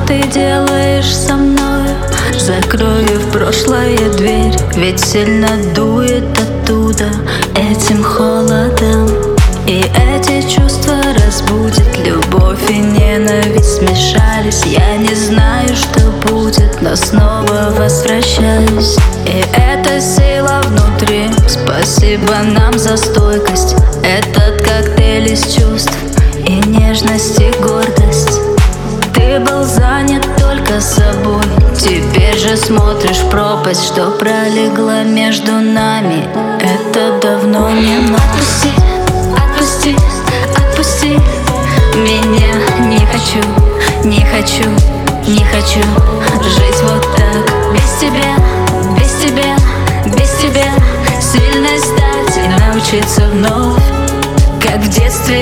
ты делаешь со мной? Закрою в прошлое дверь, ведь сильно дует оттуда этим холодом. И эти чувства разбудят, любовь и ненависть смешались. Я не знаю, что будет, но снова возвращаюсь. И эта сила внутри, спасибо нам за стойкость. Этот коктейль из чувств и нежность, и гордость. Ты был занят только собой, теперь же смотришь в пропасть, что пролегла между нами. Это давно не отпусти, отпусти, отпусти меня. Не хочу, не хочу, не хочу жить вот так. Без тебя, без тебя, без тебя сильной стать и научиться вновь, как в детстве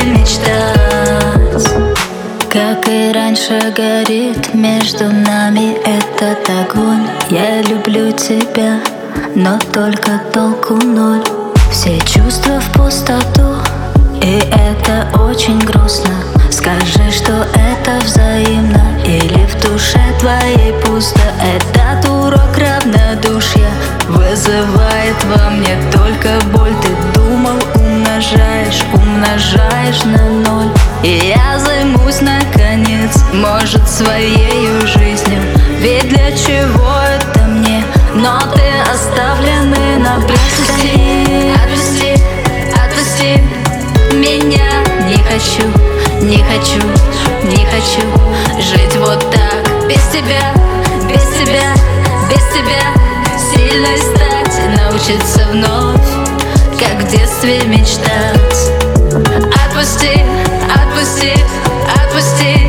мечтать. Как и раньше горит между нами этот огонь. Я люблю тебя, но только толку ноль. Все чувства в пустоту, и это очень грустно. Скажи, что это взаимно, или в душе твоей пусто. Этот урок равнодушия вызывает во мне только боль. Ты думал, умножаешь, умножаешь на ноль. И я займусь наконец, может, своею жизнью. Ведь для чего это мне? Но ты оставленный на брюхе. Отпусти, отпусти меня. Не хочу, не хочу, не хочу жить вот так. Без тебя, без тебя, без тебя сильной стать и научиться вновь, как в детстве мечтать. Отпусти, отпусти, отпусти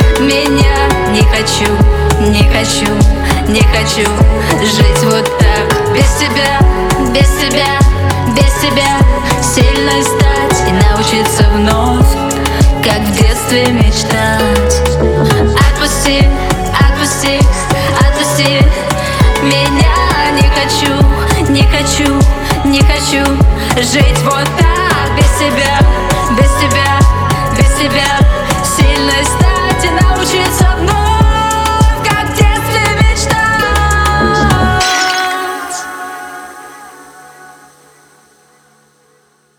меня. Не хочу, не хочу, не хочу жить вот так. Без тебя, без тебя, без тебя сильной стать и научиться вновь, как в детстве мечтать. Отпусти, отпусти, отпусти меня. Не хочу, не хочу, не хочу жить вот так. Без тебя,